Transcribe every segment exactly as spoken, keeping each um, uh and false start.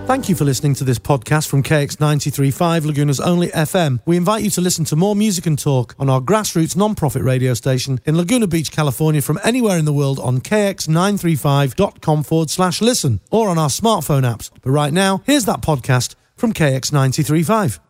Thank you for listening to this podcast from K X ninety-three point five, Laguna's only F M. We invite you to listen to more music and talk on our grassroots non-profit radio station in Laguna Beach, California, from anywhere in the world on k x nine three five dot com forward slash listen or on our smartphone apps. But right now, here's that podcast from K X ninety-three point five.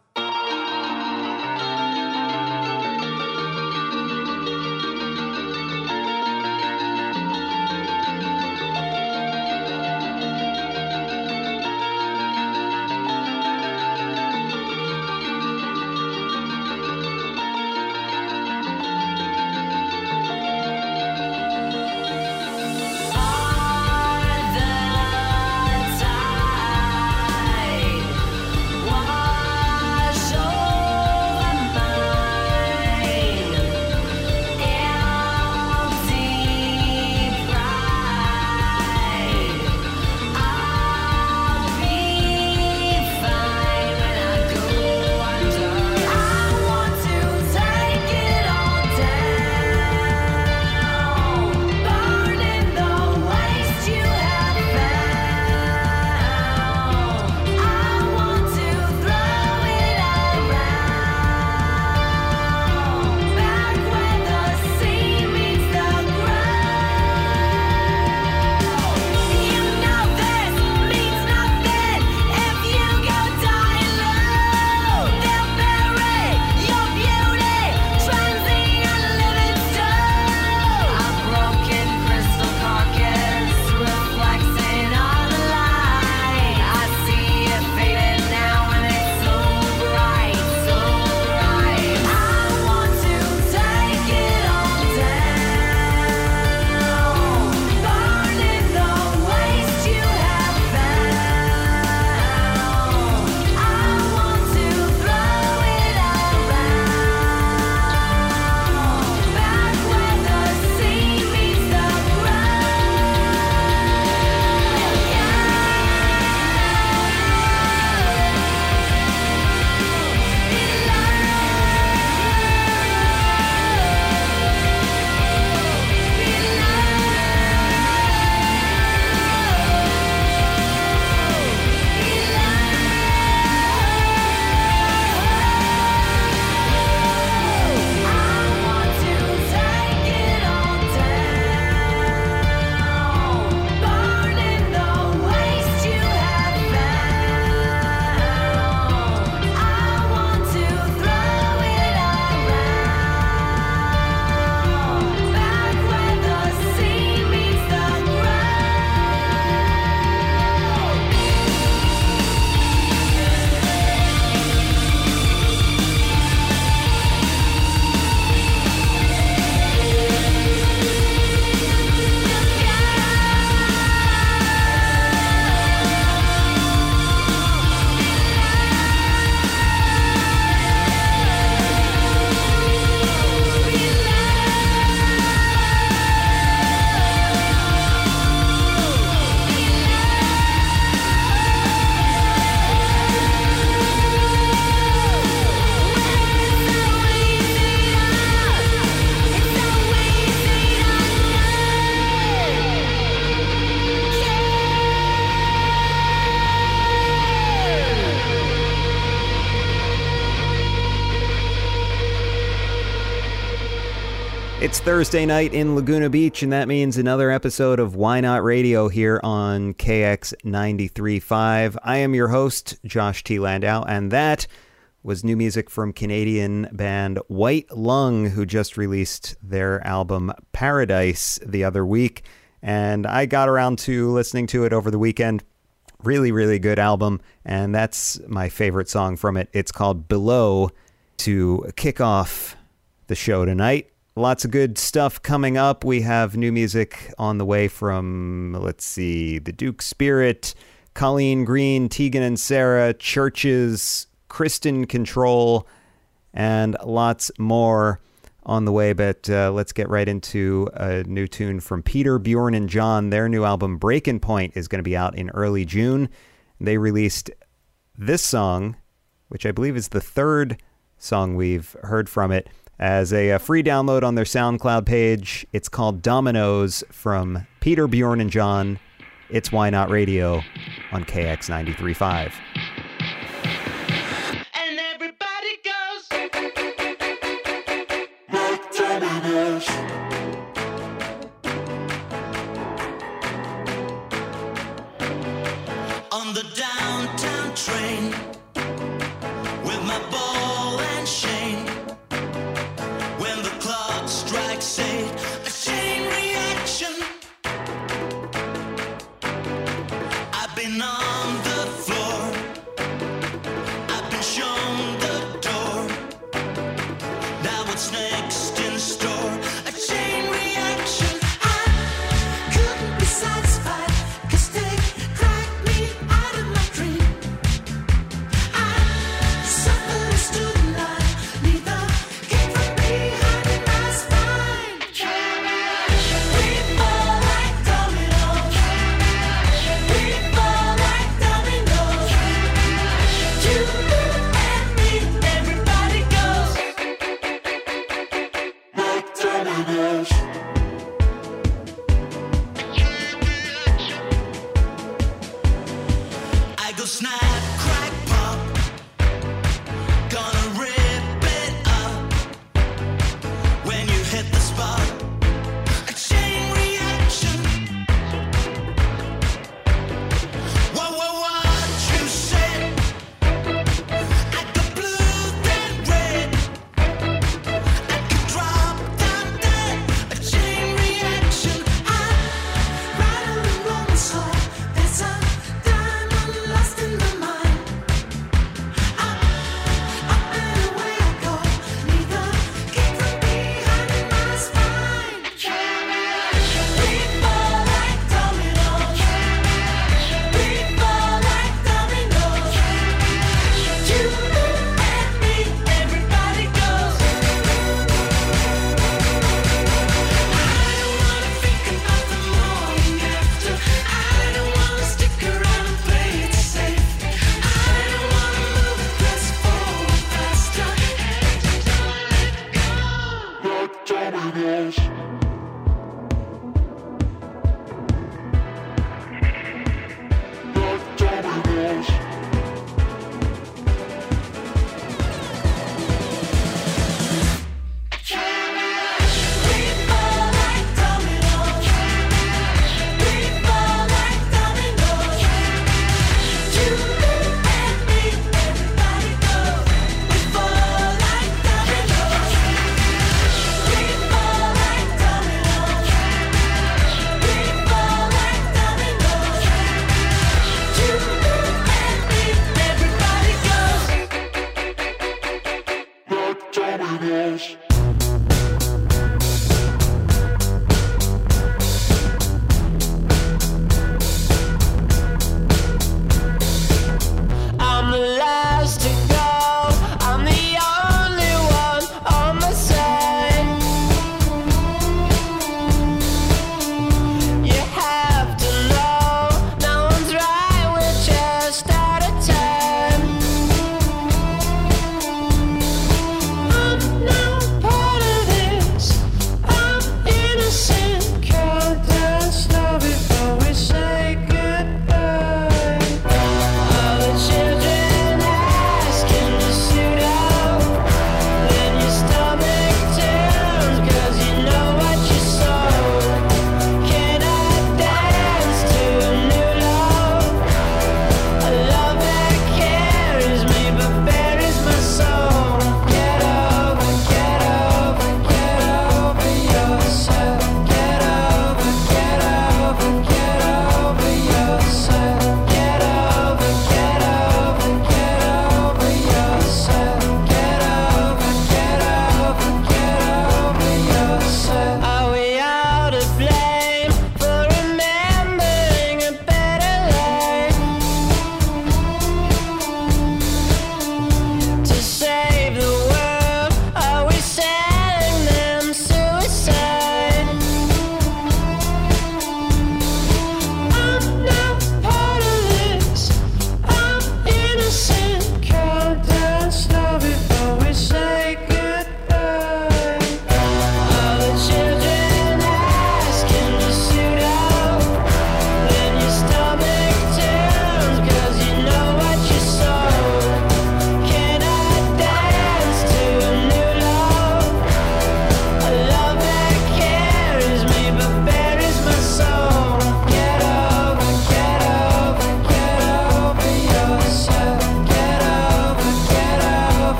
It's Thursday night in Laguna Beach, and that means another episode of Why Not Radio here on K X ninety-three point five. I am your host, Josh T. Landau, and that was new music from Canadian band White Lung, who just released their album Paradise the other week. And I got around to listening to it over the weekend. Really, really good album, and that's my favorite song from it. It's called Below, to kick off the show tonight. Lots of good stuff coming up. We have new music on the way from, let's see, The Duke Spirit, Colleen Green, Tegan and Sarah, Churches, Kristen Control, and lots more on the way. But uh, let's get right into a new tune from Peter, Bjorn, and John. Their new album, Breaking Point, is going to be out in early June. They released this song, which I believe is the third song we've heard from it, as a, a free download on their SoundCloud page. It's called Dominoes from Peter, Bjorn, and John. It's Why Not Radio. on K X ninety-three point five. And everybody goes back to Terminus. On the downtown train with my ball and chain. When the clock strikes eight, a chain reaction. I've been on the floor, I've been shown the door. Now what's next in store? A chain reaction. I couldn't be satisfied, 'cause they cracked me out of my dream. I suffered a student life, neither came from behind in my spine. We fall like dominoes, we fall like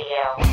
Radio.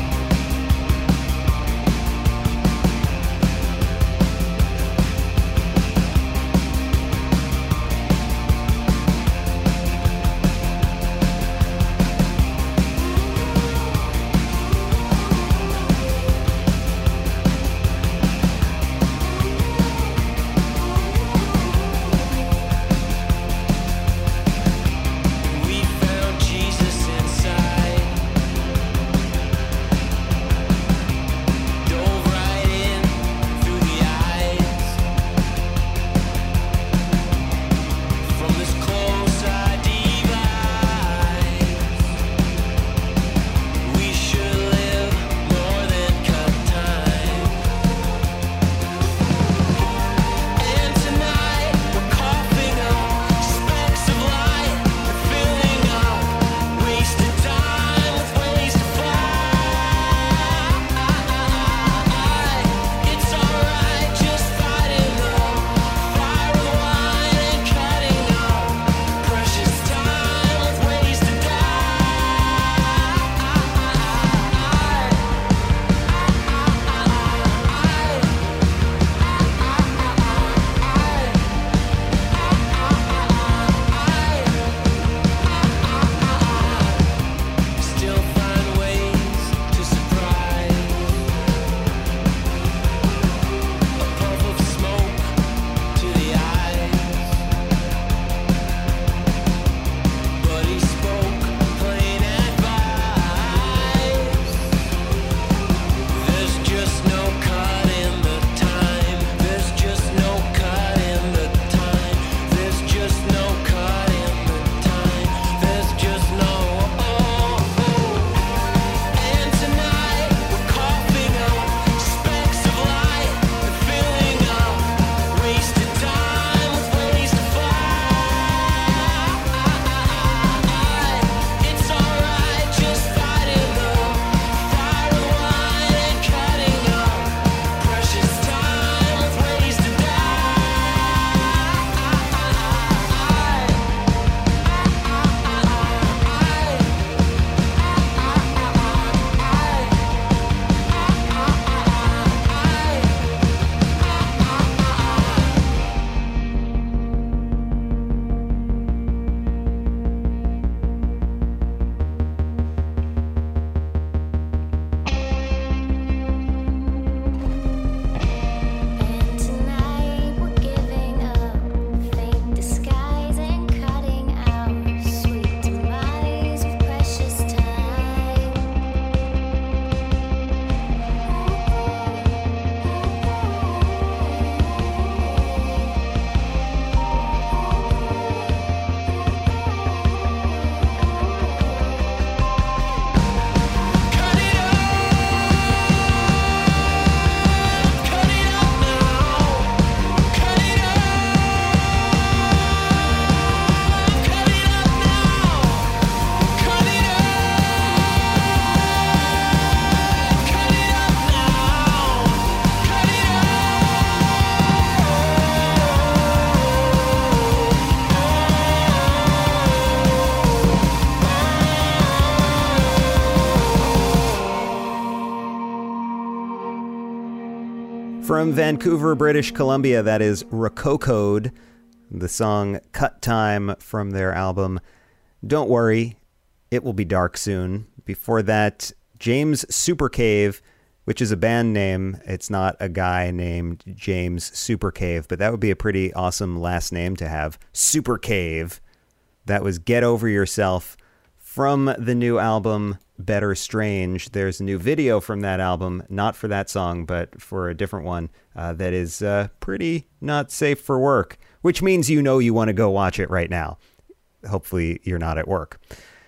From Vancouver, British Columbia, that is Rococo'd, the song Cut Time from their album Don't Worry, It Will Be Dark Soon. Before that, James Supercave, which is a band name. It's not a guy named James Supercave, but that would be a pretty awesome last name to have. Supercave. That was Get Over Yourself from the new album Better Strange. There's a new video from that album, not for that song, but for a different one uh, that is uh, pretty not safe for work, which means you know you want to go watch it right now. Hopefully you're not at work.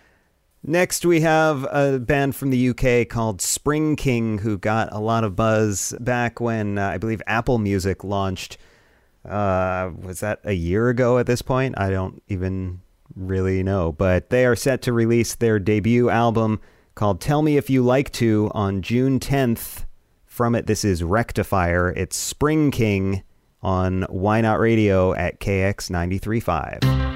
Next, we have a band from the U K called Spring King, who got a lot of buzz back when uh, I believe Apple Music launched. Uh, was that a year ago at this point? I don't even really know, but they are set to release their debut album called Tell Me If You Like To on June tenth. From it, this is Rectifier. It's Spring King on Why Not Radio at K X ninety-three point five.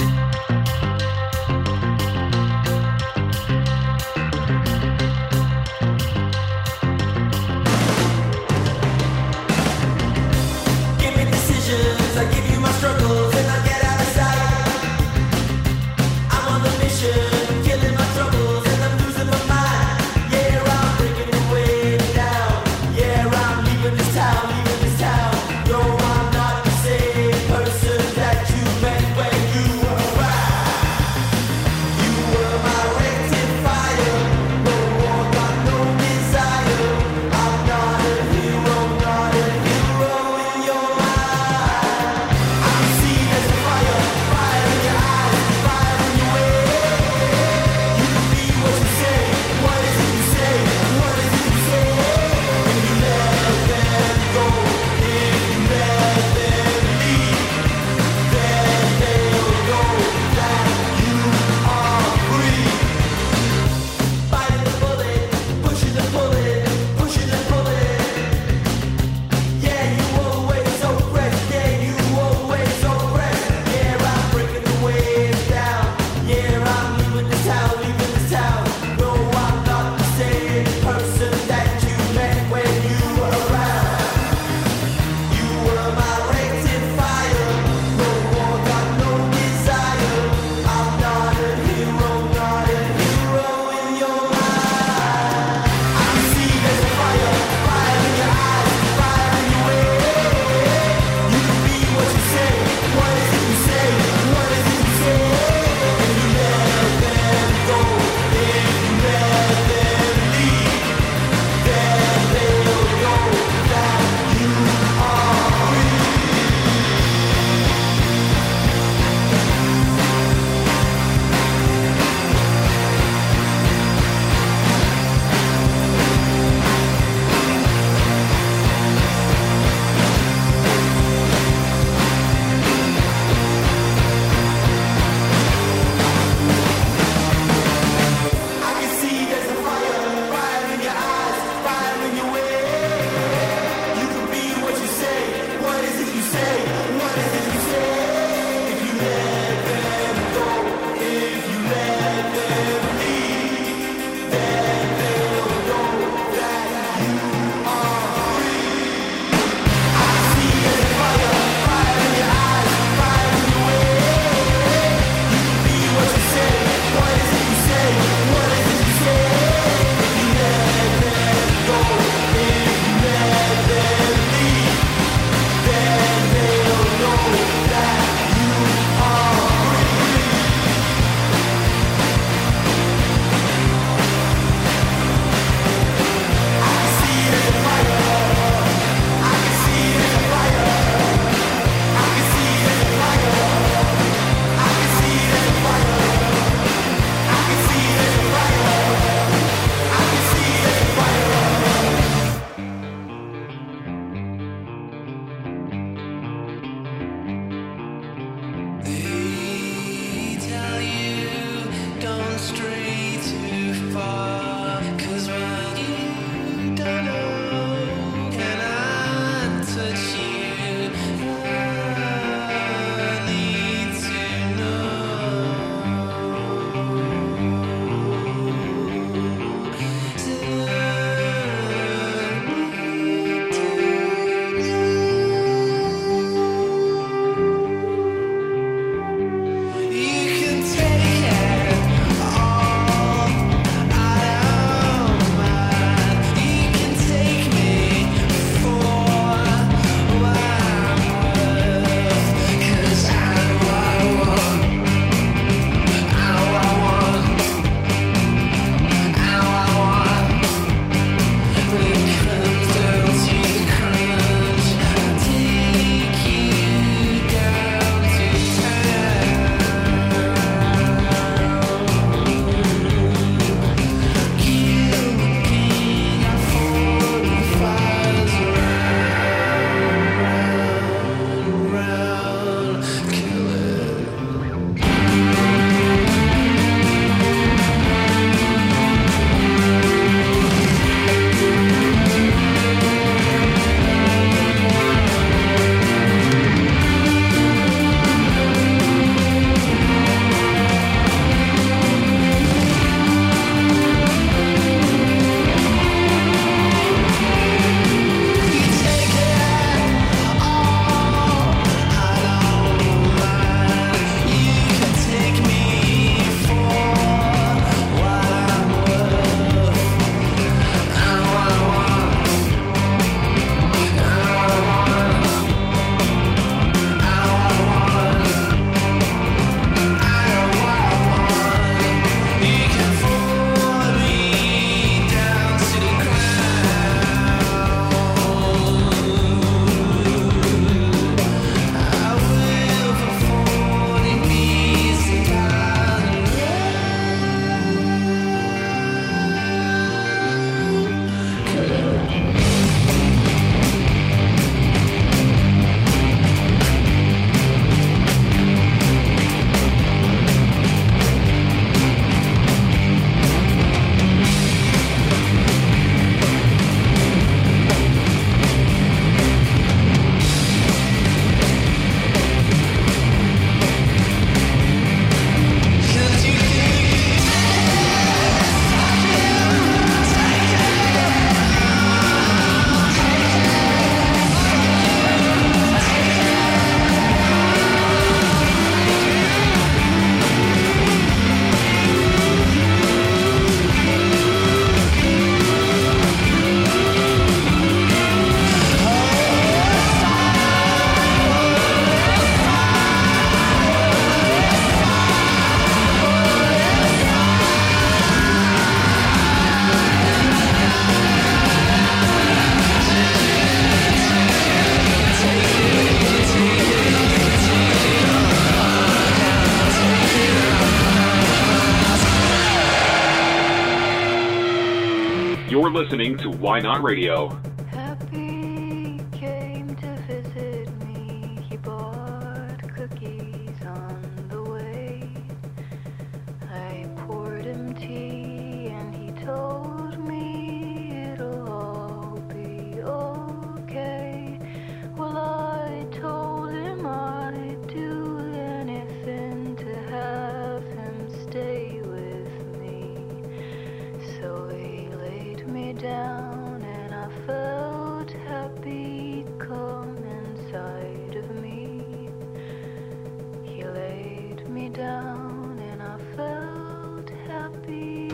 listening to Why Not Radio. Happy came to visit me. He bought cookies on the way. I poured him tea and he told me it'll all be okay. Well, I told him I'd do anything to have him stay with me. So he laid me down and I felt happy come inside of me. He laid me down and I felt happy.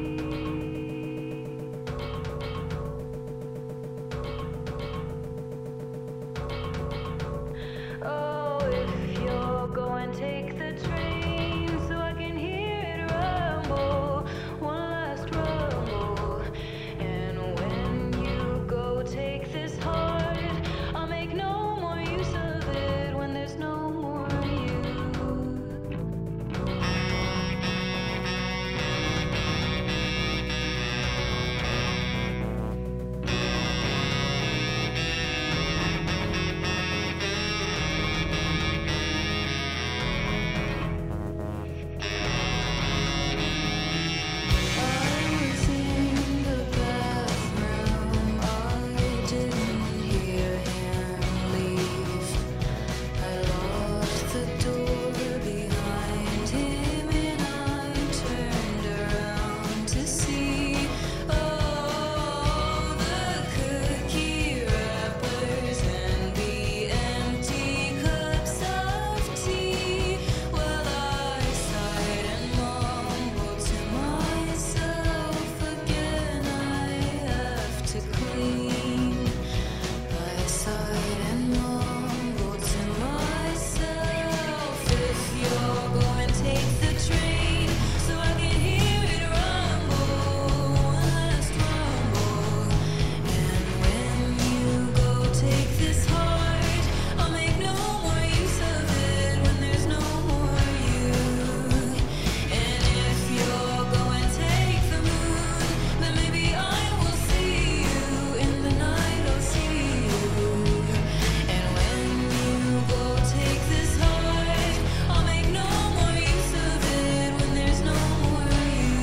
Oh, if you're going, take the train so I can hear it rumble, one last rumble. And when you go, take this heart. I'll make no more use of it when there's no more you. I was in the bathroom, I didn't hear him leave. I locked the door behind him and I turned around to see all the cookie wrappers and the empty cups of tea. Well, I sighed and mumbled to myself again, I have to clean. I sighed and mumbled to myself, if you're going, take the train so I can hear it rumble, one last rumble. And when you go, take this heart. I'll make no more use of it when there's no more you. And if you're going, take the moon, then maybe I will see you in the night. I'll see you. And when you go, take this heart. I'll make no more use of it when there's no more you.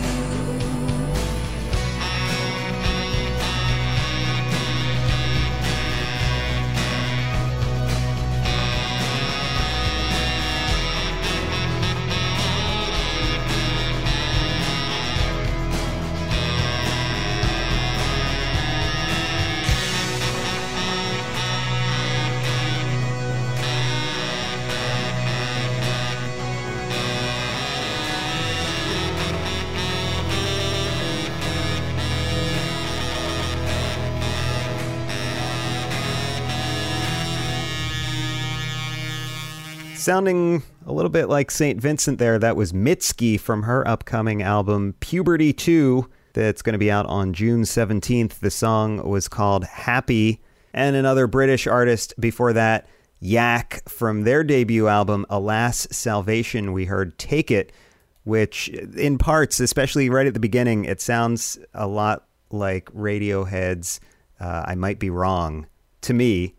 Sounding a little bit like Saint Vincent there, that was Mitski from her upcoming album Puberty two that's going to be out on June seventeenth. The song was called Happy. And another British artist before that, Yak, from their debut album Alas Salvation, we heard Take It, which in parts, especially right at the beginning, it sounds a lot like Radiohead's uh, I Might Be Wrong to me.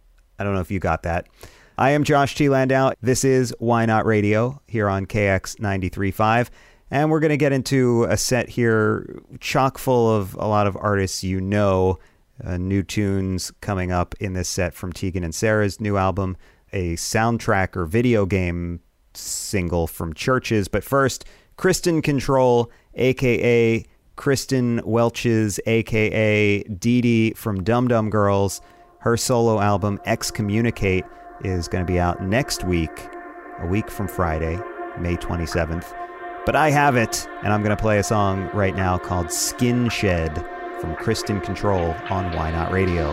I don't know if you got that. I am Josh T. Landau. This is Why Not Radio here on K X ninety-three point five. And we're going to get into a set here chock full of a lot of artists you know. Uh, new tunes coming up in this set from Tegan and Sarah's new album, a soundtrack or video game single from Churches. But first, Kristen Control, a k a. Kristen Welches, a k a. Dee Dee from Dum Dum Girls. Her solo album, Excommunicate, is going to be out next week, a week from Friday, May twenty-seventh. But I have it, and I'm going to play a song right now called Skin Shed from Kristen Control on Why Not Radio.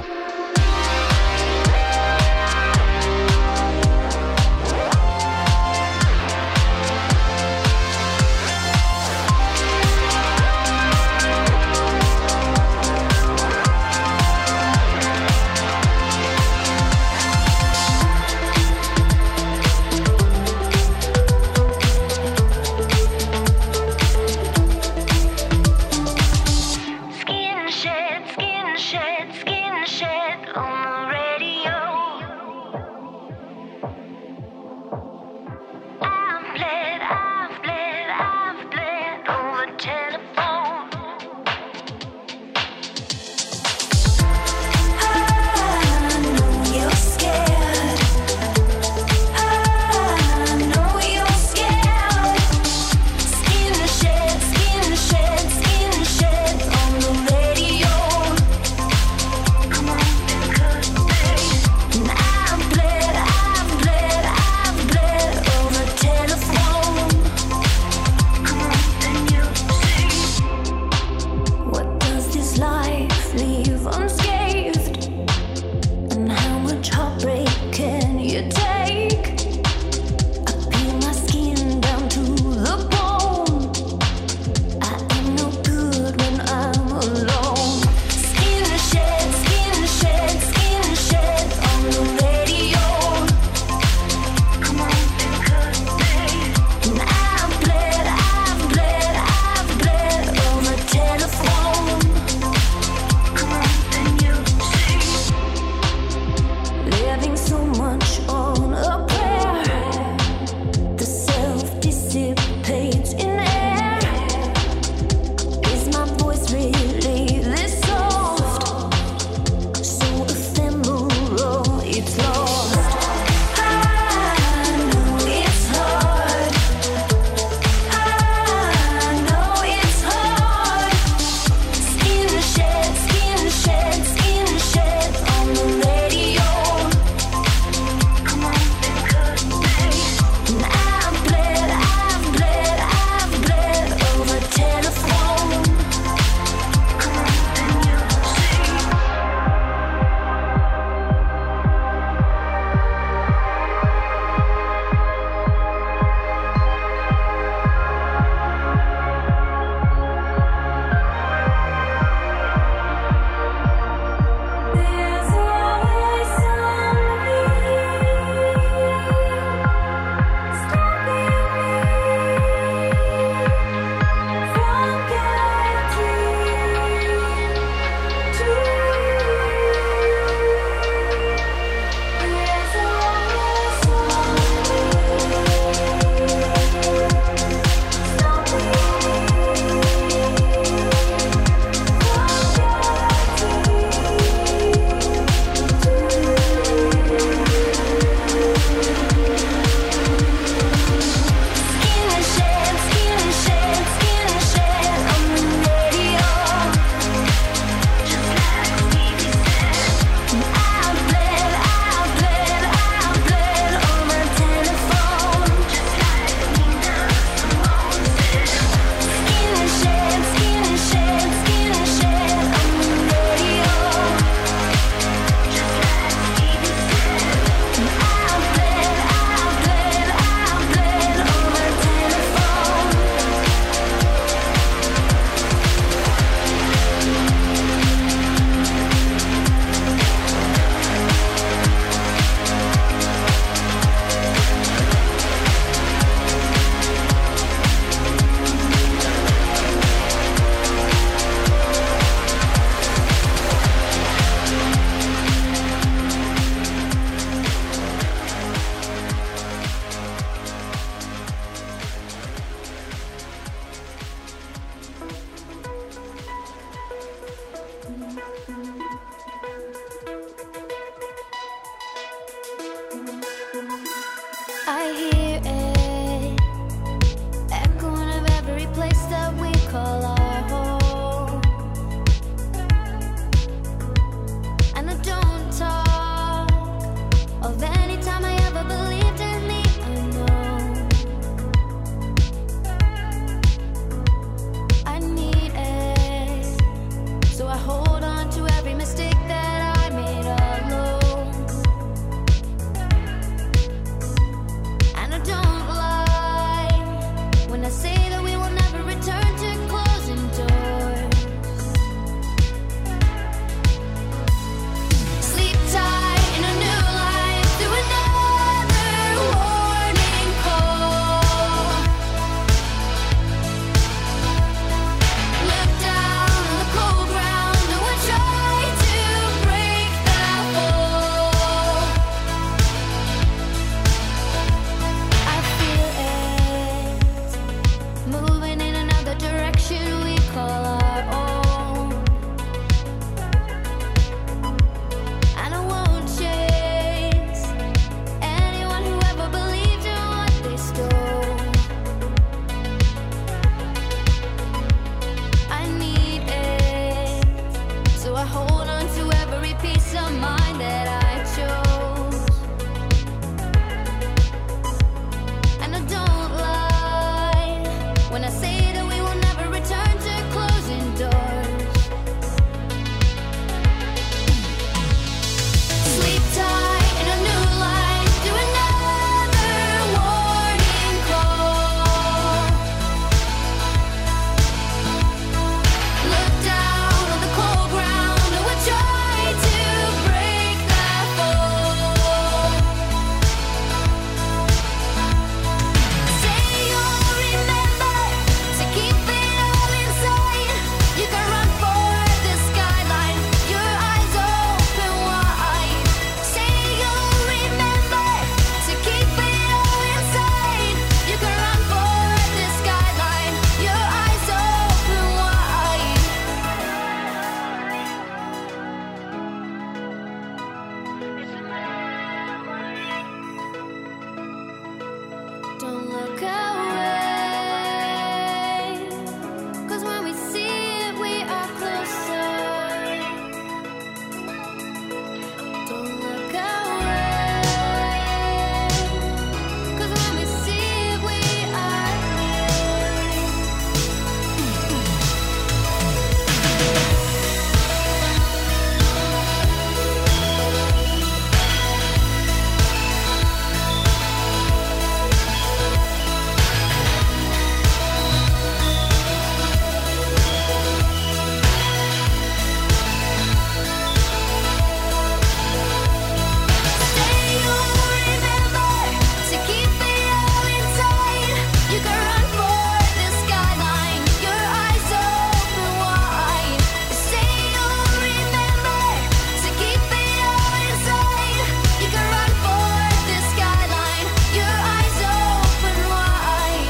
Skin shed. Skin shed, skin shed on the radio. I've bled, I've bled, I've bled over telephone. I know you're scared. I know you're scared. Skin shed, skin shed, skin shed on the radio. Come on and cut me. And I've bled, I've bled, I've bled over telephone. Come on and you see. What does this life leave unscathed? And how much heartbreak can you take? I peel my skin down to the bone. I am no good when I'm alone. Skin shed, skin shed, skin shed on the radio. Come on and cut me. And I've bled, I've bled, I've bled over telephone. Come on and you see. Living so much on a prayer, the self dissipates in air. Is my voice really this soft? So ephemeral, it's lost. I know it's hard. I know it's hard. Skin shed, skin shed, skin shed on the radio. Come on and cut me. And I've bled, I've bled, I've bled over telephone. Come on and you see. There's always something stopping me from getting to you. There's always Skin shed, skin shed, skin shed on the radio. Just like Stevie said. And I've bled, I've bled, I've bled over telephone. Just like Nina Simone said. Skin shed, skin shed, skin shed on the radio. Just like Stevie said. And I've bled, I've bled, I've bled over telephone. I hear it echoing of every place that we call our home. And I don't talk of any time I ever believed in me. I know I need it, so I hold on to every mistake I hold on to every piece of mind that I chose. And I don't lie when I say that we will never return to closing doors. Sleep tight in a new light, do another warning call. Look down on the cold ground and we'll try to break that fall. Say you'll remember to keep it all inside. You can run for the skyline, your eyes open wide. Say you'll remember to keep it all inside. You can run for the skyline, your eyes open wide. Don't look away, 'cause when we see it, we are closer. Don't look away, 'cause when we see it, we are Say you'll remember to keep it all inside. You can run for the skyline, your eyes open wide. Say you'll remember to keep it all inside. You can run for the skyline, your eyes open wide.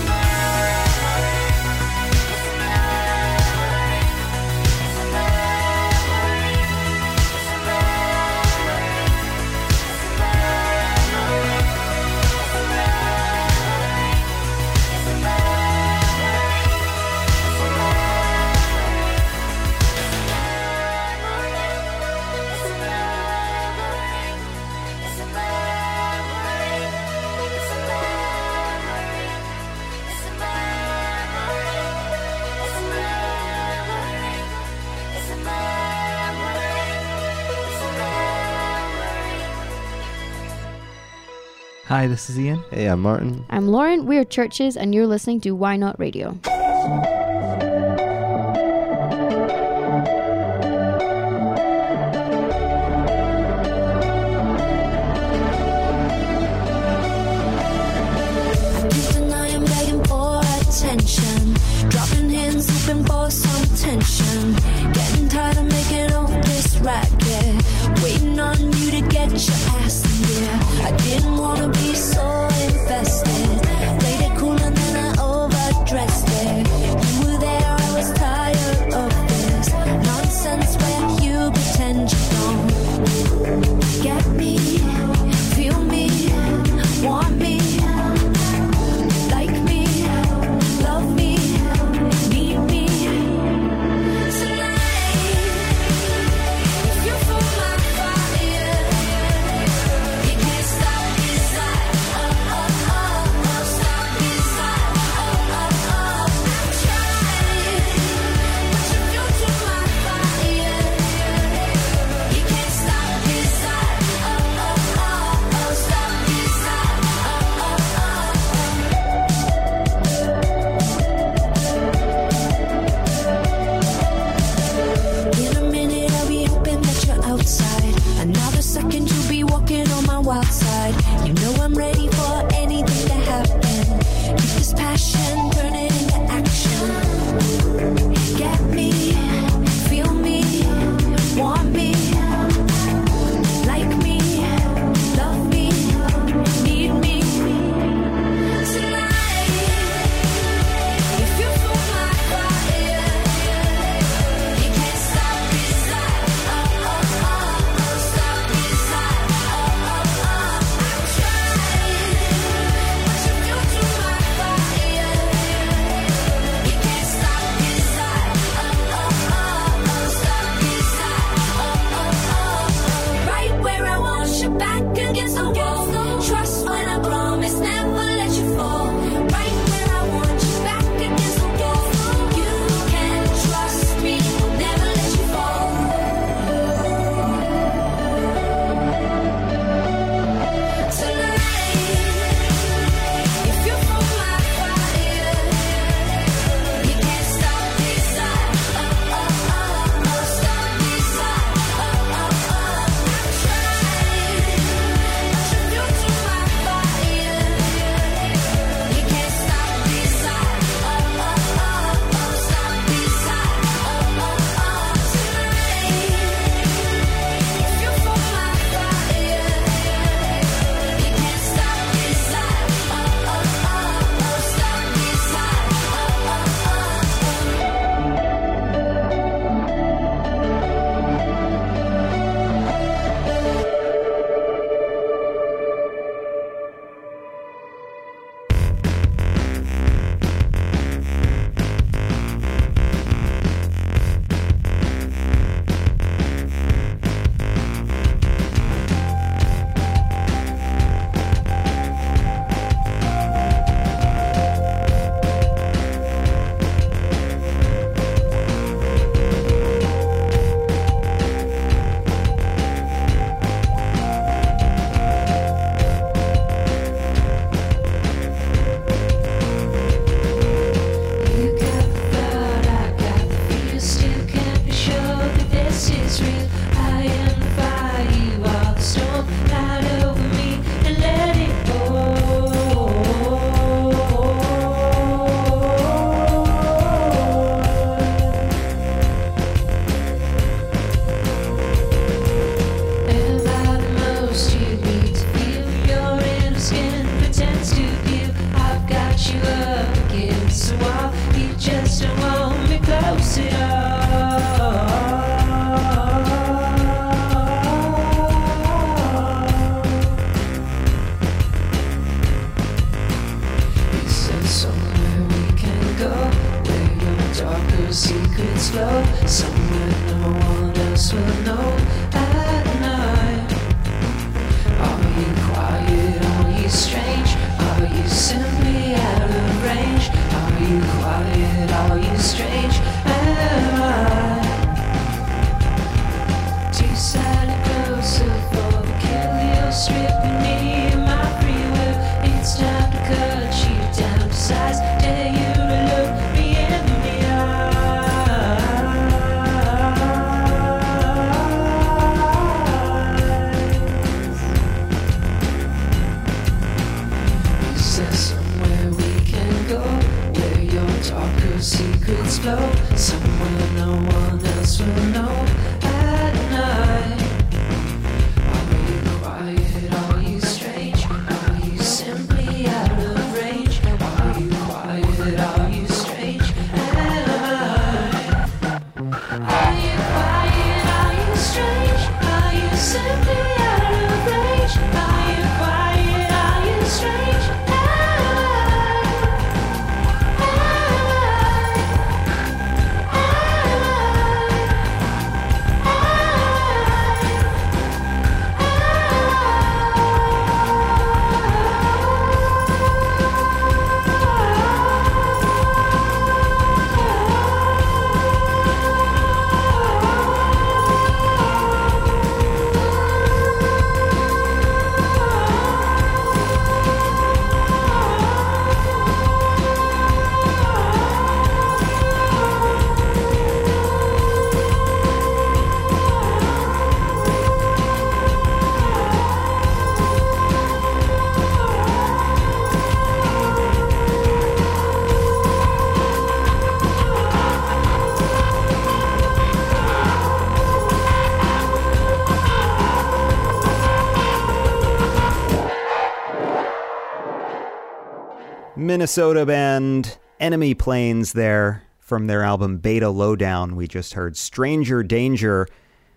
Hi, this is Ian. Hey, I'm Martin. I'm Lauren. We're Churches, and you're listening to Why Not Radio. And I am begging for attention, dropping hints, hoping for some tension. Getting tired of making all this racket, waiting on you to get your ass in gear. I didn't wanna be so invested, played it cool and then I overdressed it. You were there, I was tired of this nonsense where you pretend you don't get me, feel me, want me, like me, love me, need me. Tonight, if you feel my fire, you can't stop desire. Oh, oh, oh, oh, stop desire. Oh, oh, oh, I'm trying, but you feel to my fire. You can't stop desire. Oh, oh, oh, oh, stop desire. Oh, oh, In a minute I'll be hoping that you're outside. Another second you'll be walking on my wild side. You know I'm ready for anything to happen. Keep this passion, turn it into action. Get me, feel me, want me, like me, love me, need me. Tonight, if you feel my fire, you can't stop desire. Oh, oh, oh, oh, stop desire. Oh, oh, oh, I'm trying. know at night. Are you quiet? Are you strange? Are you simply out of range? Are you quiet? Are you strange? Am I too sad and closer for the kill? You're stripping me of my free will. It's time to cut you down to size. Dare you to look me in the eyes. Is there somewhere we can go where your darker secrets flow? Somewhere no one else will know at night. Are you quiet? Are you strange? Are you simply out of range? Are you quiet? Are you strange? Am I? Are you quiet? Are you strange? Are you simply out of range? Are you quiet? Are you strange? Am I? Minnesota band Enemy Planes there from their album Beta Lowdown. We just heard Stranger Danger,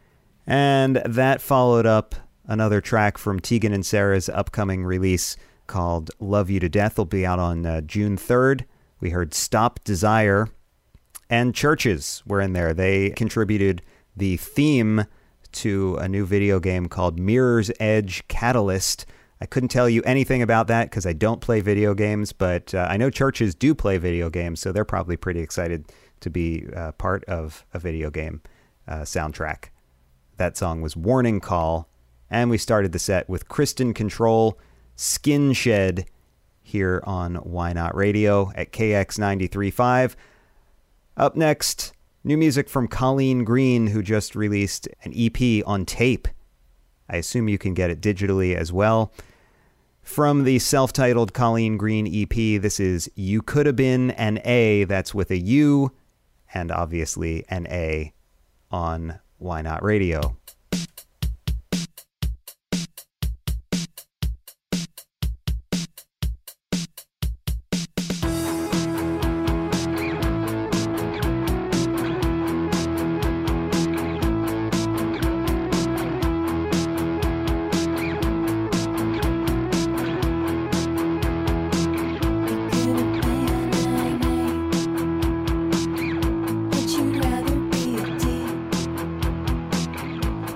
and that followed up another track from Tegan and Sarah's upcoming release called Love You to Death. Will be out on uh, June third. We heard Stop Desire, and Churches were in there. They contributed the theme to a new video game called Mirror's Edge Catalyst. I couldn't tell you anything about that because I don't play video games, but uh, I know Churches do play video games, so they're probably pretty excited to be uh, part of a video game uh, soundtrack. That song was Warning Call, and we started the set with Kristen Control, Skin Shed, here on Why Not Radio at K X ninety-three point five. Up next, new music from Colleen Green, who just released an E P on tape. I assume you can get it digitally as well. From the self-titled Colleen Green E P, this is You Coulda Been an A, that's with a U, and obviously an A on Why Not Radio. But you'd rather be a D.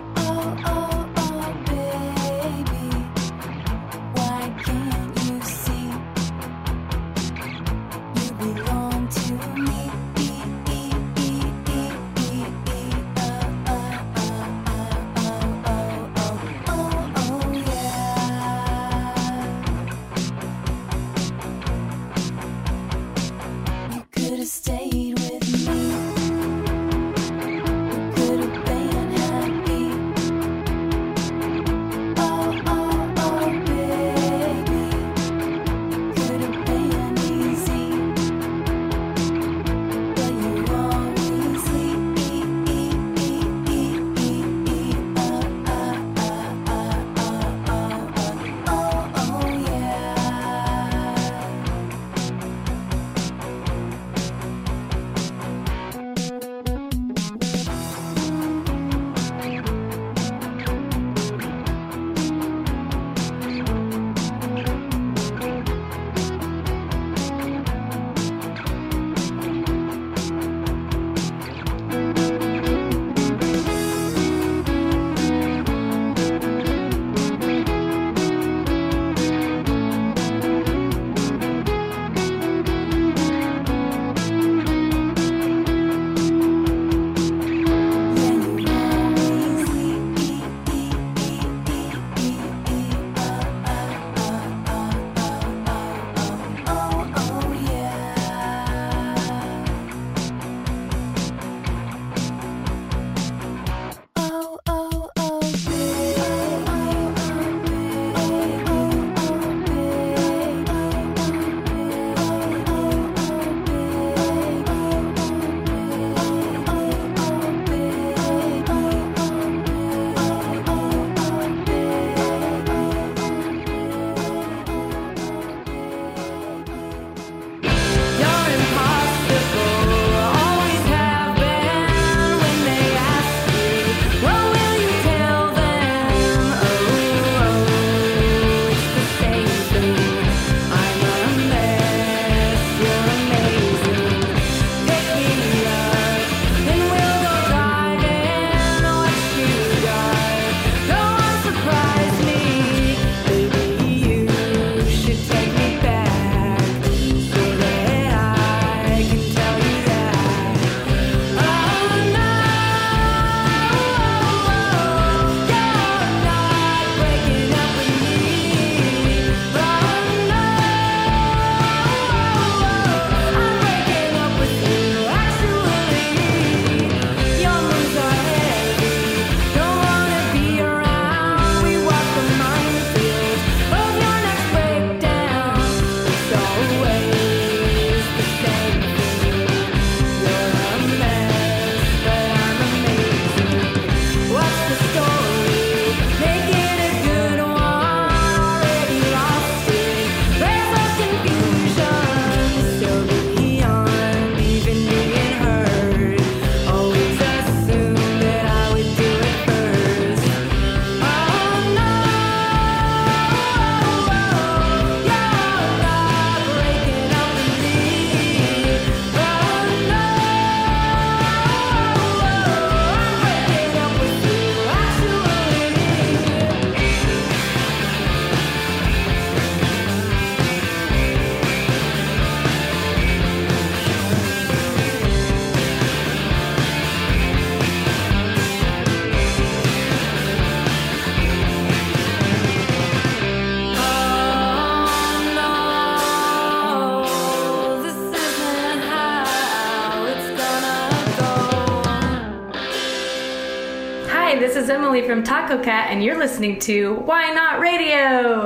is Emily from Taco Cat, and you're listening to Why Not Radio.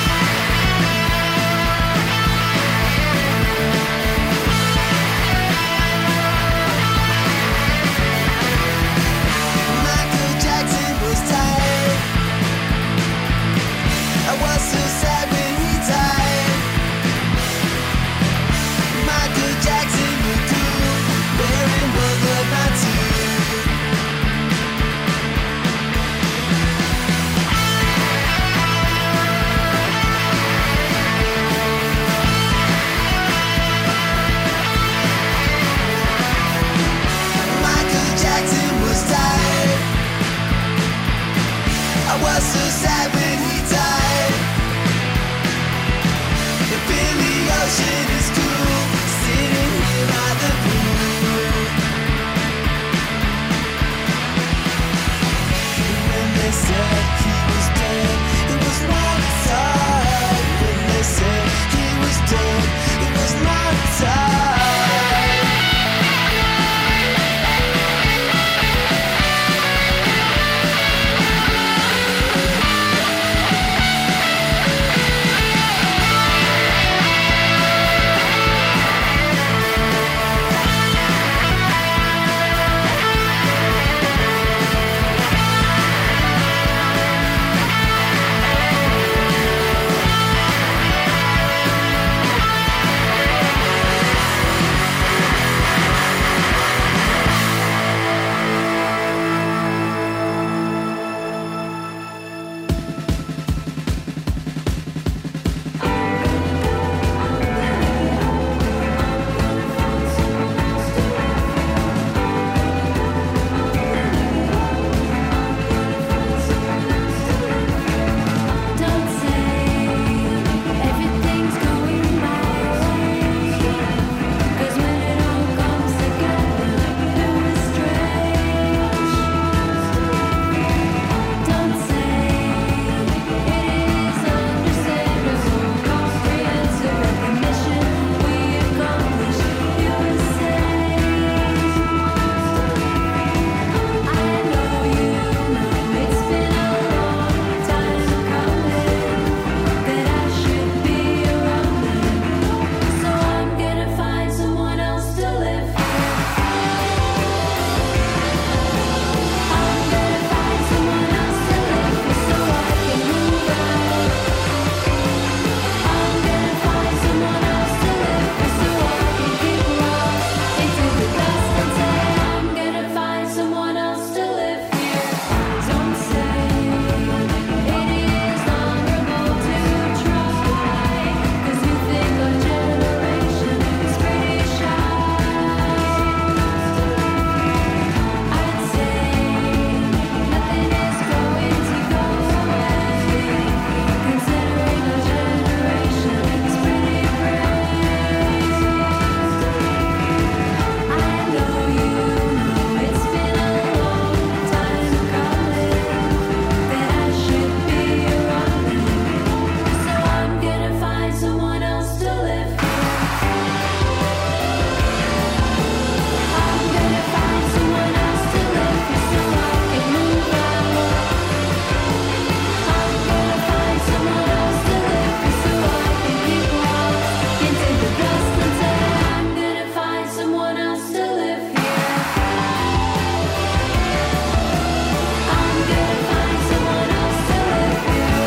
Michael Jackson was tired. I was so sad when he died. Michael Jackson was cool, wearing World War Two. Michael Jackson was tired. I was so sad when he died. The Billy Ocean is cool, sitting here by the pool. When they said he was dead, it was not tired. When they said he was dead, it was not tired. Don't say everything's going my way, 'cause when it all comes together, it was strange. Don't say it is understandable, comprehensive recognition we accomplished. It was safe. I know you know it's been a long time coming that I should be around it, so I'm gonna find someone else to live for. I'm gonna find someone else to live for so I can move out. I'm gonna find someone else to live for so I can get lost into the dust and say I'm gonna find someone else to live here. Don't say it is honorable to try, 'cause you think our generation is pretty shy. I'd say nothing is going to go away, considering our generation is pretty brave. I know you know it's been a long time coming that I should be around it, so I'm gonna find someone else to live for. I'm gonna find someone else to live for so I can move out. I'm gonna find someone else to live for so I can get lost into the dust and say I'm gonna find someone else to live here. I'm gonna find someone else to live here.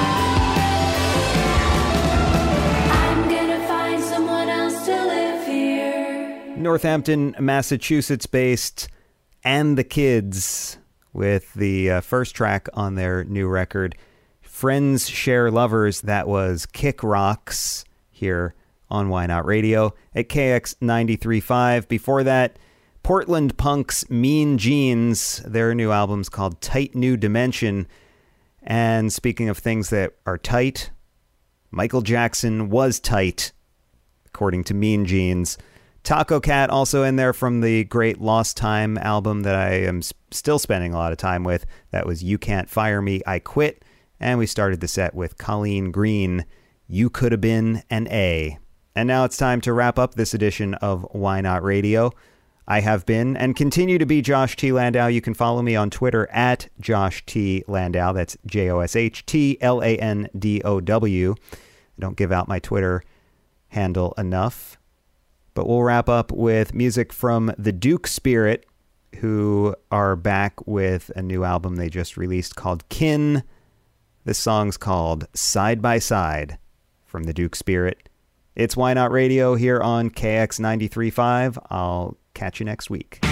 I'm gonna find someone else to live here. Northampton, Massachusetts-based And the Kids with the uh, first track on their new record, Friends Share Lovers. That was Kick Rocks here on Why Not Radio at K X ninety-three point five. Before that, Portland Punk's Mean Jeans. Their new album's called Tight New Dimension. And speaking of things that are tight, Michael Jackson was tight, according to Mean Jeans. Taco Cat also in there from the great Lost Time album that I am s- still spending a lot of time with. That was You Can't Fire Me, I Quit. And we started the set with Colleen Green, You Could Have Been an A. And now it's time to wrap up this edition of Why Not Radio. I have been and continue to be Josh T. Landau. You can follow me on Twitter at Josh T. Landau. That's J O S H T L A N D O W. I don't give out my Twitter handle enough. But we'll wrap up with music from the Duke Spirit, who are back with a new album they just released called Kin. This song's called Side by Side from the Duke Spirit. It's Why Not Radio here on K X ninety-three point five. I'll catch you next week.